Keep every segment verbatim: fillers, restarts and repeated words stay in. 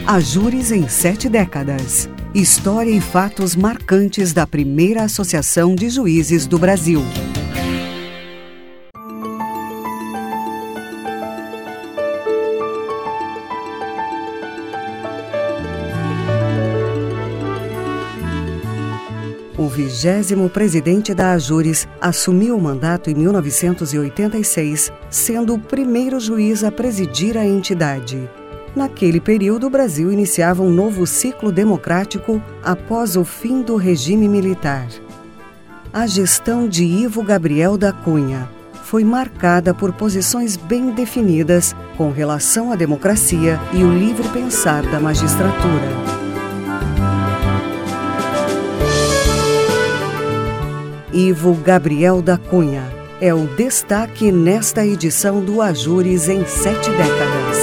Ajures em sete décadas. História e fatos marcantes da primeira Associação de Juízes do Brasil. O vigésimo presidente da Ajures assumiu o mandato em mil novecentos e oitenta e seis, sendo o primeiro juiz a presidir a entidade. Naquele período, o Brasil iniciava um novo ciclo democrático após o fim do regime militar. A gestão de Ivo Gabriel da Cunha foi marcada por posições bem definidas com relação à democracia e o livre pensar da magistratura. Ivo Gabriel da Cunha é o destaque nesta edição do Ajures em sete décadas.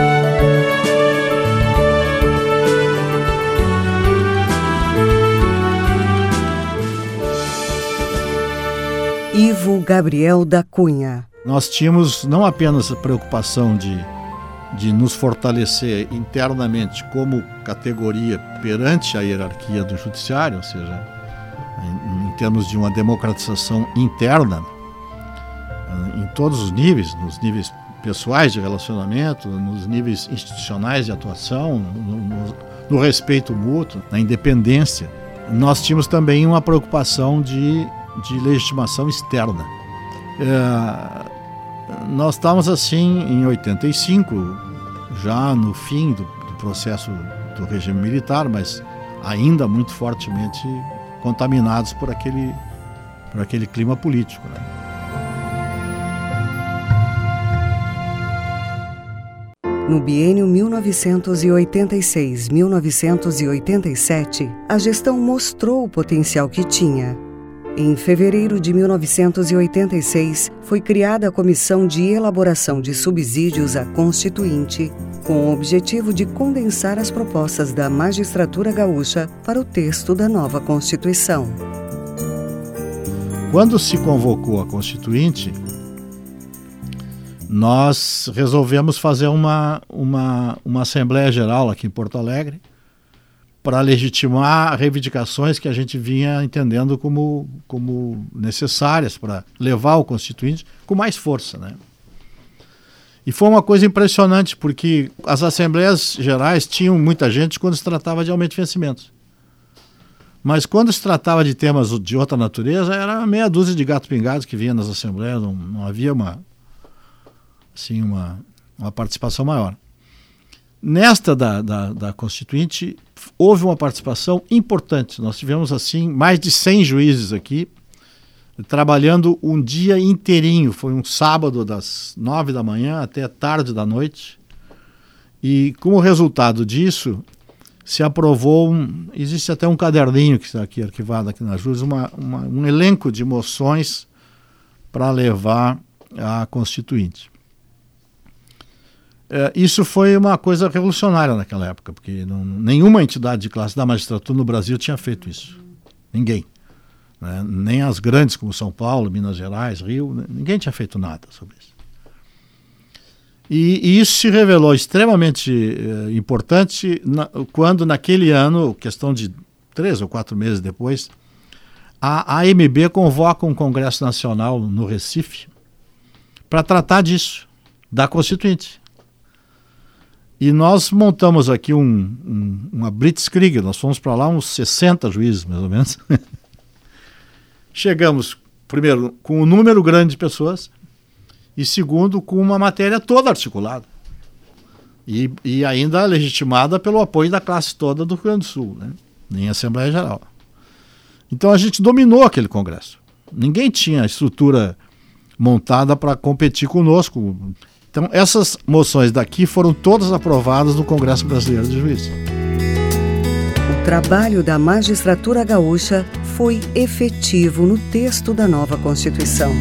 Ivo Gabriel da Cunha. Nós tínhamos não apenas a preocupação de, de nos fortalecer internamente como categoria perante a hierarquia do judiciário, ou seja, em, em termos de uma democratização interna, em todos os níveis, nos níveis pessoais de relacionamento, nos níveis institucionais de atuação, no, no, no respeito mútuo, na independência. Nós tínhamos também uma preocupação de de legitimação externa. É, nós estávamos assim em oitenta e cinco, já no fim do, do processo do regime militar, mas ainda muito fortemente contaminados por aquele, por aquele clima político, né? No biênio mil novecentos e oitenta e seis a mil novecentos e oitenta e sete, a gestão mostrou o potencial que tinha. Em fevereiro de mil novecentos e oitenta e seis, foi criada a Comissão de Elaboração de Subsídios à Constituinte, com o objetivo de condensar as propostas da magistratura gaúcha para o texto da nova Constituição. Quando se convocou a Constituinte, nós resolvemos fazer uma, uma, uma Assembleia Geral aqui em Porto Alegre, para legitimar reivindicações que a gente vinha entendendo como, como necessárias para levar o Constituinte com mais força, né? E foi uma coisa impressionante, porque as Assembleias Gerais tinham muita gente quando se tratava de aumento de vencimentos. Mas quando se tratava de temas de outra natureza, era meia dúzia de gatos pingados que vinha nas Assembleias, não, não havia uma, assim, uma, uma participação maior. Nesta da, da, da Constituinte, houve uma participação importante. Nós tivemos, assim, mais de cem juízes aqui, trabalhando um dia inteirinho. Foi um sábado das nove da manhã até tarde da noite. E, como resultado disso, se aprovou, um, existe até um caderninho que está aqui arquivado aqui na Ajures, uma, uma, um elenco de moções para levar à Constituinte. É, isso foi uma coisa revolucionária naquela época, porque não, nenhuma entidade de classe da magistratura no Brasil tinha feito isso. Ninguém. Né? Nem as grandes como São Paulo, Minas Gerais, Rio, ninguém tinha feito nada sobre isso. E, e isso se revelou extremamente eh, importante na, quando naquele ano, questão de três ou quatro meses depois, a A M B convoca um Congresso Nacional no Recife para tratar disso, da Constituinte. E nós montamos aqui um, um, uma blitzkrieg, nós fomos para lá uns sessenta juízes, mais ou menos. Chegamos, primeiro, com um número grande de pessoas, e segundo, com uma matéria toda articulada. E, e ainda legitimada pelo apoio da classe toda do Rio Grande do Sul, né? Em Assembleia Geral. Então a gente dominou aquele congresso. Ninguém tinha estrutura montada para competir conosco. Então, essas moções daqui foram todas aprovadas no Congresso Brasileiro de Juízes. O trabalho da magistratura gaúcha foi efetivo no texto da nova Constituição.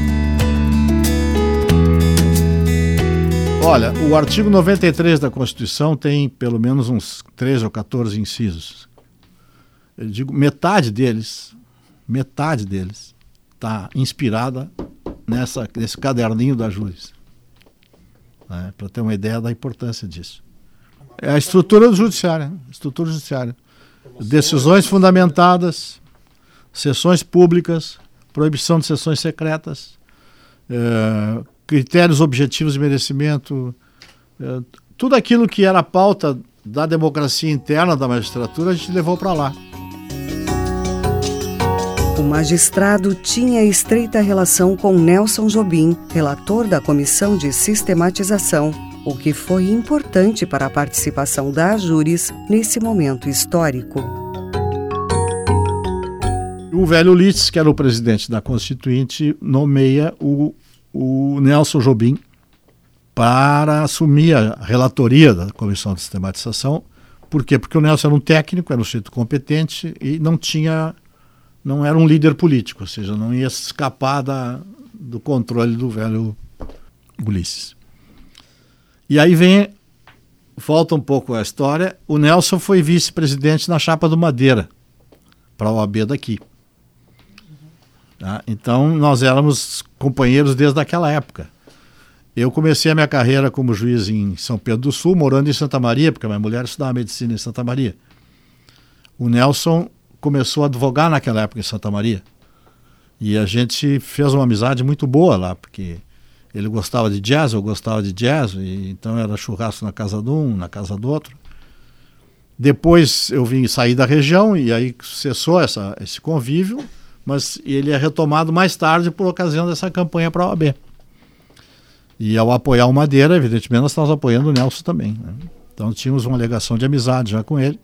Olha, o artigo noventa e três da Constituição tem pelo menos uns treze ou quatorze incisos. Eu digo, metade deles, metade deles está inspirada nessa, nesse caderninho da Ajures. Né, para ter uma ideia da importância disso. É a estrutura judiciária, estrutura judiciária. Decisões fundamentadas, sessões públicas, proibição de sessões secretas, é, critérios objetivos de merecimento, é, tudo aquilo que era a pauta da democracia interna da magistratura, a gente levou para lá. O magistrado tinha estreita relação com Nelson Jobim, relator da Comissão de Sistematização, o que foi importante para a participação da Ajures nesse momento histórico. O velho Ulisses, que era o presidente da Constituinte, nomeia o, o Nelson Jobim para assumir a relatoria da Comissão de Sistematização. Por quê? Porque o Nelson era um técnico, era um sujeito competente e não tinha, não era um líder político, ou seja, não ia escapar da, do controle do velho Ulisses. E aí vem, volta um pouco a história, o Nelson foi vice-presidente na chapa do Madeira, para a O A B daqui. Tá? Então nós éramos companheiros desde aquela época. Eu comecei a minha carreira como juiz em São Pedro do Sul, morando em Santa Maria, porque a minha mulher estudava medicina em Santa Maria. O Nelson começou a advogar naquela época em Santa Maria. E a gente fez uma amizade muito boa lá, porque ele gostava de jazz, eu gostava de jazz, e então era churrasco na casa de um, na casa do outro. Depois eu vim sair da região e aí cessou essa, esse convívio, mas ele é retomado mais tarde por ocasião dessa campanha para a O A B. E ao apoiar o Madeira, evidentemente, nós estávamos apoiando o Nelson também, né? Então tínhamos uma alegação de amizade já com ele.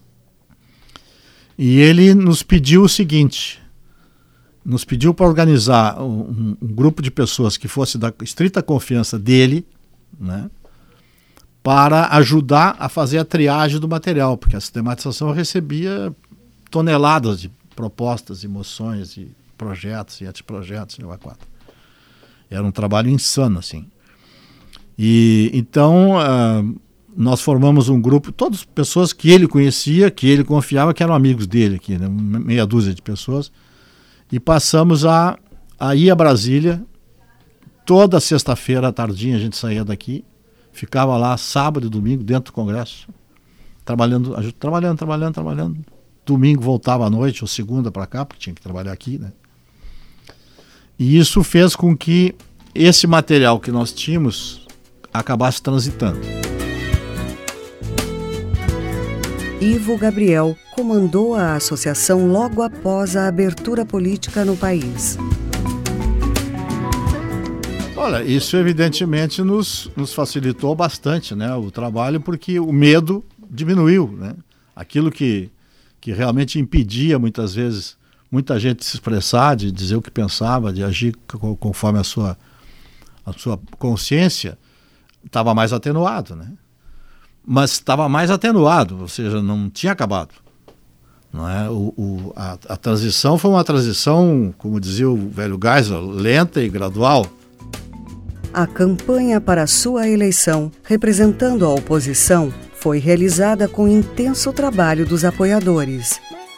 E ele nos pediu o seguinte, nos pediu para organizar um, um grupo de pessoas que fosse da estrita confiança dele, né, para ajudar a fazer a triagem do material, porque a sistematização recebia toneladas de propostas, e moções, e projetos, e anteprojetos, e quatro. Era um trabalho insano, assim. E então uh, nós formamos um grupo, todas pessoas que ele conhecia, que ele confiava, que eram amigos dele aqui, né, meia dúzia de pessoas, e passamos a, a ir a Brasília. Toda sexta-feira à tardinha a gente saía daqui, ficava lá sábado e domingo dentro do Congresso, trabalhando, trabalhando, trabalhando, trabalhando. Domingo voltava à noite, ou segunda para cá, porque tinha que trabalhar aqui, né? E isso fez com que esse material que nós tínhamos acabasse transitando. Ivo Gabriel comandou a associação logo após a abertura política no país. Olha, isso evidentemente nos, nos facilitou bastante, né, o trabalho, porque o medo diminuiu, né? Aquilo que, que realmente impedia muitas vezes muita gente de se expressar, de dizer o que pensava, de agir conforme a sua, a sua consciência, estava mais atenuado, né? Mas estava mais atenuado, ou seja, não tinha acabado. Não é? o, o, a, a transição foi uma transição, como dizia o velho Geisel, lenta e gradual. A campanha para sua eleição, representando a oposição, foi realizada com intenso trabalho dos apoiadores.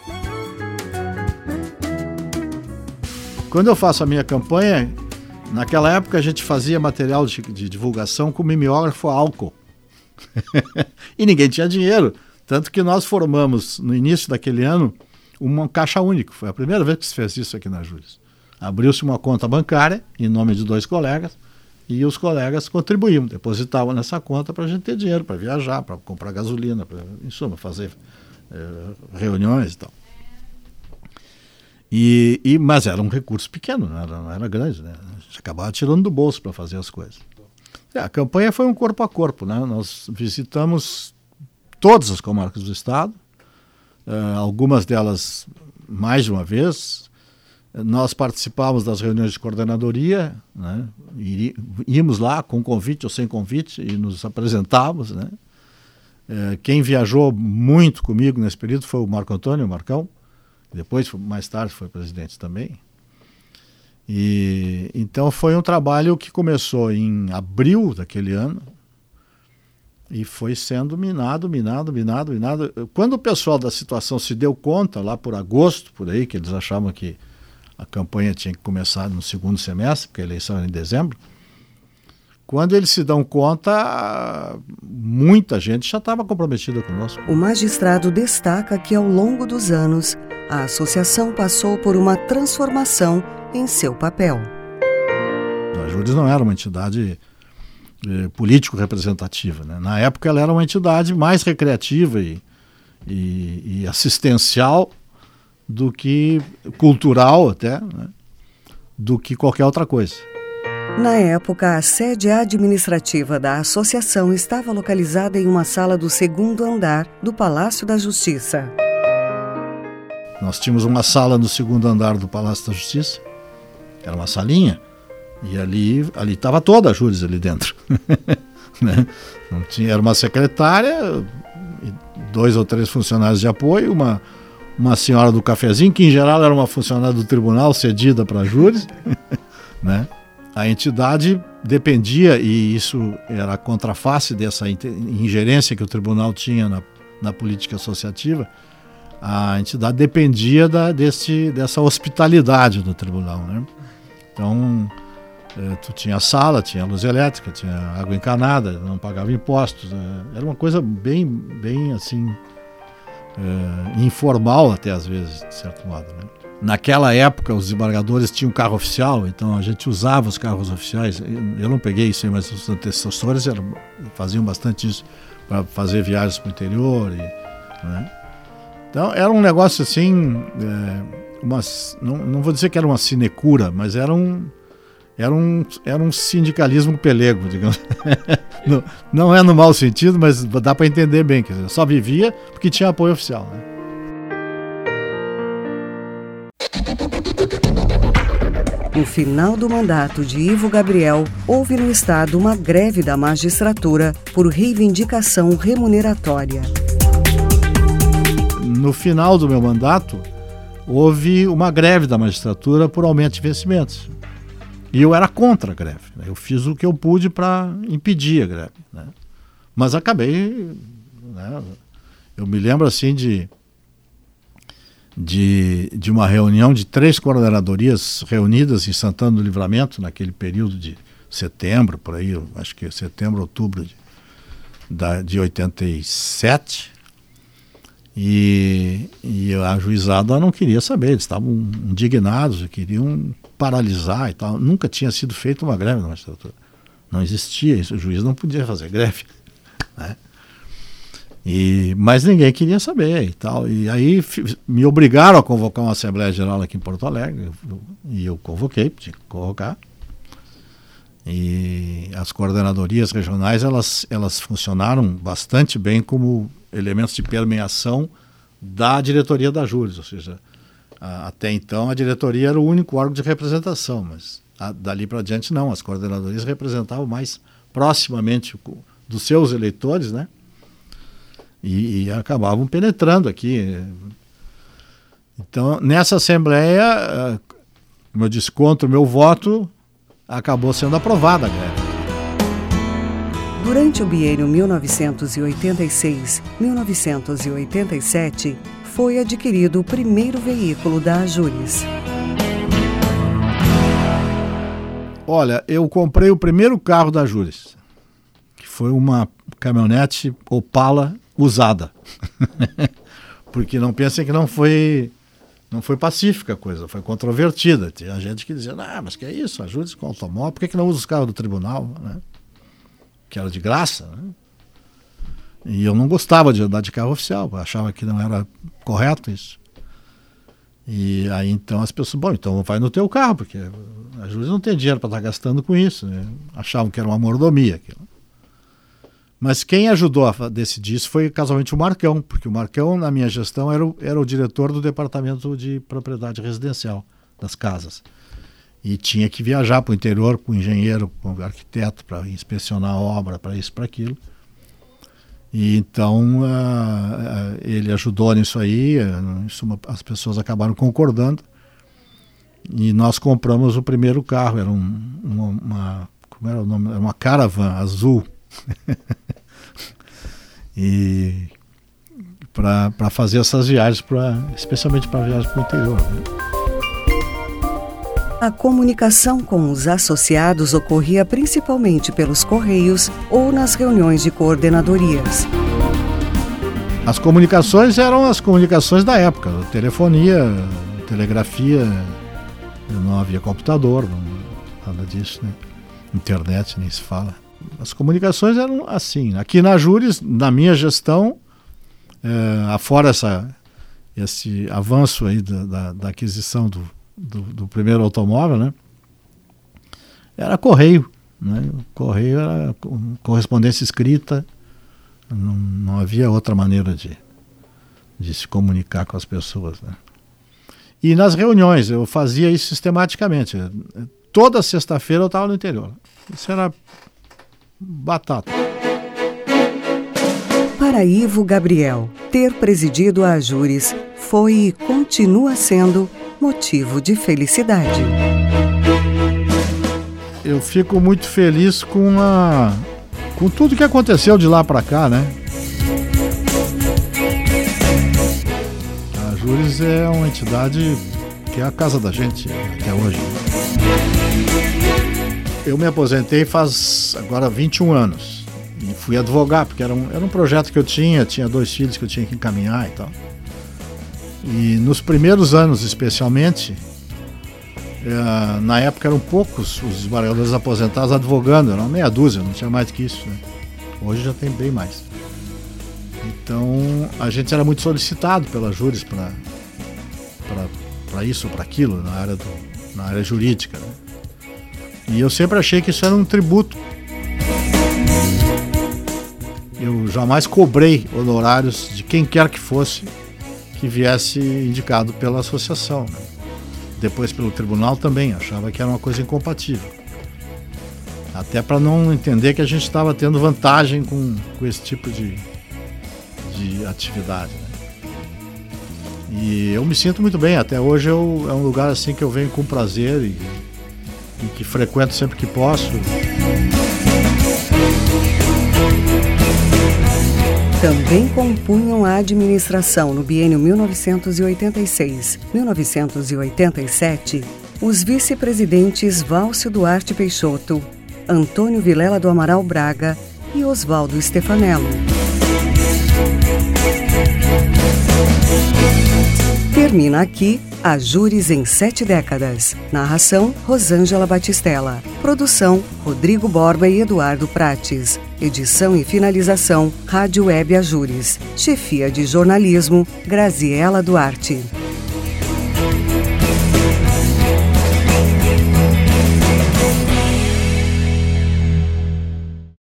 Quando eu faço a minha campanha, naquela época a gente fazia material de, de divulgação com mimeógrafo a álcool. E ninguém tinha dinheiro. Tanto que nós formamos, no início daquele ano, uma caixa única. Foi a primeira vez que se fez isso aqui na Ajures. Abriu-se uma conta bancária, em nome de dois colegas, e os colegas contribuíam, depositavam nessa conta para a gente ter dinheiro, para viajar, para comprar gasolina, para, em suma, fazer eh, reuniões e tal. E, e, mas era um recurso pequeno, não era, não era grande, né? A gente acabava tirando do bolso para fazer as coisas. É, a campanha foi um corpo a corpo, né? Nós visitamos todas as comarcas do estado, uh, algumas delas mais de uma vez. Nós participávamos das reuniões de coordenadoria, né? E íamos lá com convite ou sem convite e nos apresentávamos, né? Uh, quem viajou muito comigo nesse período foi o Marco Antônio, o Marcão. Depois, mais tarde, foi presidente também. E, então foi um trabalho que começou em abril daquele ano e foi sendo minado, minado, minado, minado. Quando o pessoal da situação se deu conta, lá por agosto, por aí, que eles achavam que a campanha tinha que começar no segundo semestre, porque a eleição era em dezembro, quando eles se dão conta, muita gente já estava comprometida conosco. O magistrado destaca que, ao longo dos anos, a associação passou por uma transformação em seu papel. A Júris não era uma entidade eh, político-representativa, né? Na época ela era uma entidade mais recreativa e, e, e assistencial do que cultural até, né? Do que qualquer outra coisa. Na época, a sede administrativa da associação estava localizada em uma sala do segundo andar do Palácio da Justiça. Nós tínhamos uma sala no segundo andar do Palácio da Justiça, era uma salinha, e ali ali estava toda a Júris ali dentro. Né? Não tinha, era uma secretária, dois ou três funcionários de apoio, uma, uma senhora do cafezinho, que em geral era uma funcionária do tribunal cedida para a Júris. Né? A entidade dependia, e isso era a contraface dessa ingerência que o tribunal tinha na, na política associativa, a entidade dependia da, desse, dessa hospitalidade do tribunal. Né? Então, eh, tu tinha sala, tinha luz elétrica, tinha água encanada, não pagava impostos. Eh, era uma coisa bem, bem assim, eh, informal até às vezes, de certo modo. Né? Naquela época, os desembargadores tinham carro oficial, então a gente usava os carros oficiais. Eu não peguei isso aí, mas os antecessores eram, faziam bastante isso para fazer viagens para o interior. E, né? Então, era um negócio assim, é, uma, não, não vou dizer que era uma sinecura, mas era um, era um, era um sindicalismo pelego, digamos. não, não é no mau sentido, mas dá para entender bem. Quer dizer, só vivia porque tinha apoio oficial. Né? No final do mandato de Ivo Gabriel, houve no Estado uma greve da magistratura por reivindicação remuneratória. No final do meu mandato, houve uma greve da magistratura por aumento de vencimentos. E eu era contra a greve. Né? Eu fiz o que eu pude para impedir a greve. Né? Mas acabei... Né? Eu me lembro assim de... De, de uma reunião de três coordenadorias reunidas em Santana do Livramento, naquele período de setembro, por aí, acho que setembro, outubro de, da, de oitenta e sete, e, e a juizada não queria saber, eles estavam indignados, queriam paralisar e tal. Nunca tinha sido feita uma greve na magistratura, não existia isso, o juiz não podia fazer greve, né? E, mas ninguém queria saber e tal. E aí f- me obrigaram a convocar uma Assembleia Geral aqui em Porto Alegre, eu, e eu convoquei, tinha que convocar. E as coordenadorias regionais, elas, elas funcionaram bastante bem como elementos de permeação da diretoria da Júris, ou seja, a, até então a diretoria era o único órgão de representação, mas a, dali para diante não, as coordenadorias representavam mais proximamente o, dos seus eleitores, né? E, e acabavam penetrando aqui. Então, nessa Assembleia, como eu disse, contra o meu voto, acabou sendo aprovada a greve. Durante o biênio mil novecentos e oitenta e seis a mil novecentos e oitenta e sete, foi adquirido o primeiro veículo da Ajures. Olha, eu comprei o primeiro carro da Ajures, que foi uma caminhonete Opala usada. Porque não pensem que não foi não foi pacífica a coisa, foi controvertida. Tinha gente que dizia, ah, mas que é isso, ajude com o automóvel, por que, que não usa os carros do tribunal, né? Que era de graça, né? E eu não gostava de andar de carro oficial, achava que não era correto isso. E aí então as pessoas, bom, então vai no teu carro, porque a Júris não tem dinheiro para estar gastando com isso, né? Achavam que era uma mordomia aquilo. Mas quem ajudou a decidir isso foi casualmente o Marcão, porque o Marcão, na minha gestão, era o, era o diretor do departamento de propriedade residencial das casas. E tinha que viajar para o interior com o engenheiro, com o arquiteto, para inspecionar a obra, para isso, para aquilo. E então uh, uh, ele ajudou nisso aí, uh, isso, uma, as pessoas acabaram concordando. E nós compramos o primeiro carro, era um, uma, uma, como era o nome? Era uma Caravan azul. E para fazer essas viagens, pra, especialmente para viagens para o interior. Né? A comunicação com os associados ocorria principalmente pelos correios ou nas reuniões de coordenadorias. As comunicações eram as comunicações da época, telefonia, telegrafia, não havia computador, não, nada disso, né? Internet nem se fala. As comunicações eram assim. Aqui na Ajures, na minha gestão, é, afora essa, esse avanço aí da, da, da aquisição do, do, do primeiro automóvel, né? Era correio, né? Correio era correspondência escrita. Não, não havia outra maneira de, de se comunicar com as pessoas, né? E nas reuniões, eu fazia isso sistematicamente. Toda sexta-feira eu estava no interior. Isso era batata. Para Ivo Gabriel, ter presidido a Ajures foi e continua sendo motivo de felicidade. Eu fico muito feliz com a... com tudo que aconteceu de lá para cá, né? A Ajures é uma entidade que é a casa da gente até hoje. Eu me aposentei faz agora vinte e um anos e fui advogar, porque era um, era um projeto que eu tinha, tinha dois filhos que eu tinha que encaminhar e tal. E nos primeiros anos, especialmente, é, na época eram poucos os desembargadores aposentados advogando, eram meia dúzia, não tinha mais do que isso, né? Hoje já tem bem mais. Então a gente era muito solicitado pela Ajures para para isso ou para aquilo na área do, na área jurídica, né? E eu sempre achei que isso era um tributo. Eu jamais cobrei honorários de quem quer que fosse que viesse indicado pela associação, né? Depois pelo tribunal também, achava que era uma coisa incompatível. Até para não entender que a gente estava tendo vantagem com, com esse tipo de, de atividade, né? E eu me sinto muito bem, até hoje eu, é um lugar assim que eu venho com prazer e, e que frequento sempre que posso. Também compunham a administração no biênio mil novecentos e oitenta e seis a mil novecentos e oitenta e sete os vice-presidentes Válcio Duarte Peixoto, Antônio Vilela do Amaral Braga e Oswaldo Stefanello. Termina aqui Ajures em Sete Décadas. Narração, Rosângela Batistella. Produção, Rodrigo Borba e Eduardo Prates. Edição e finalização, Rádio Web Ajures. Chefia de jornalismo, Graziela Duarte.